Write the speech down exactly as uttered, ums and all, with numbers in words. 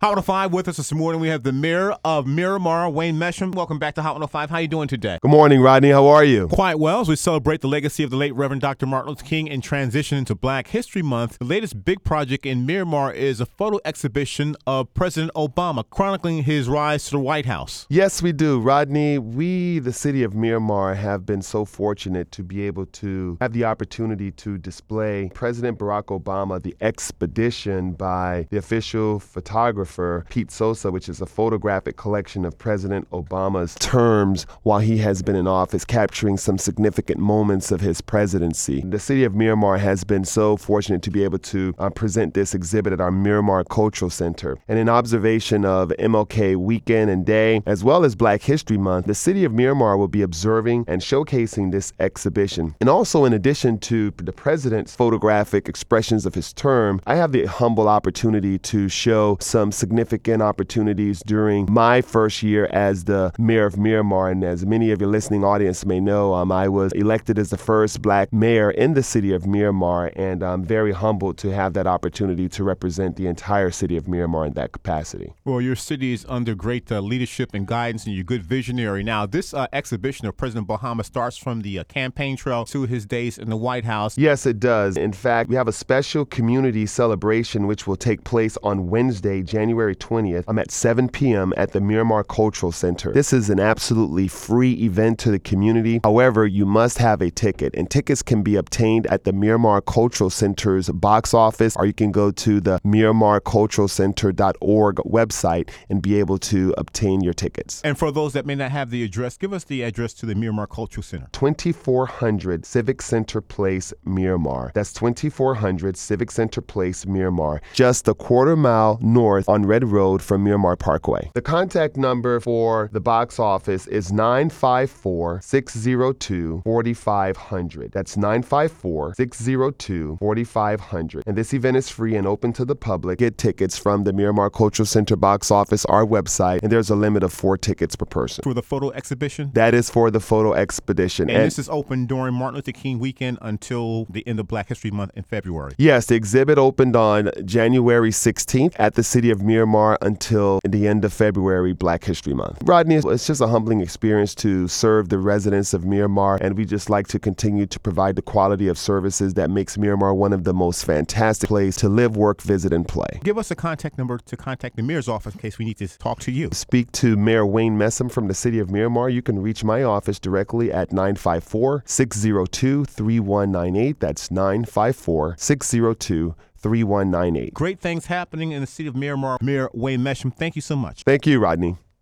Hot one oh five with us this morning. We have the mayor of Miramar, Wayne Mesham. Welcome back to Hot one oh five. How are you doing today? Good morning, Rodney. How are you? Quite well. As we celebrate the legacy of the late Reverend Doctor Martin Luther King and transition into Black History Month, the latest big project in Miramar is a photo exhibition of President Obama chronicling his rise to the White House. Yes, we do, Rodney. We, the city of Miramar, have been so fortunate to be able to have the opportunity to display President Barack Obama, the expedition by the official photographer Pete Sosa, which is a photographic collection of President Obama's terms while he has been in office, capturing some significant moments of his presidency. The city of Miramar has been so fortunate to be able to uh, present this exhibit at our Miramar Cultural Center. And in observation of M L K weekend and day, as well as Black History Month, the city of Miramar will be observing and showcasing this exhibition. And also, in addition to the president's photographic expressions of his term, I have the humble opportunity to show some significant opportunities during my first year as the mayor of Miramar. And as many of your listening audience may know, um, I was elected as the first Black mayor in the city of Miramar, and I'm very humbled to have that opportunity to represent the entire city of Miramar in that capacity. Well, your city is under great uh, leadership and guidance, and you're a good visionary. Now, this uh, exhibition of President Obama starts from the uh, campaign trail to his days in the White House. Yes, it does. In fact, we have a special community celebration which will take place on Wednesday, January twentieth. I'm at seven p.m. at the Miramar Cultural Center. This is an absolutely free event to the community. However, you must have a ticket, and tickets can be obtained at the Miramar Cultural Center's box office, or you can go to the miramar cultural center dot org website and be able to obtain your tickets. And for those that may not have the address, give us the address to the Miramar Cultural Center. twenty-four hundred Civic Center Place, Miramar. That's twenty-four hundred Civic Center Place, Miramar, just a quarter mile north on Red Road from Miramar Parkway. The contact number for the box office is nine five four, six zero two, four five zero zero. That's nine five four, six zero two, four five zero zero. And this event is free and open to the public. Get tickets from the Miramar Cultural Center box office, our website, and there's a limit of four tickets per person. For the photo exhibition? That is for the photo expedition. And, and this is open during Martin Luther King weekend until the end of Black History Month in February. Yes, the exhibit opened on January sixteenth at the city of Miramar until the end of February, Black History Month. Rodney, it's just a humbling experience to serve the residents of Miramar, and we just like to continue to provide the quality of services that makes Miramar one of the most fantastic places to live, work, visit, and play. Give us a contact number to contact the mayor's office in case we need to talk to you. Speak to Mayor Wayne Mesham from the city of Miramar. You can reach my office directly at nine five four, six zero two, three one nine eight. That's nine five four, six zero two, three one nine eight. Great things happening in the city of Miramar. Mayor Wayne Mesham, thank you so much. Thank you, Rodney.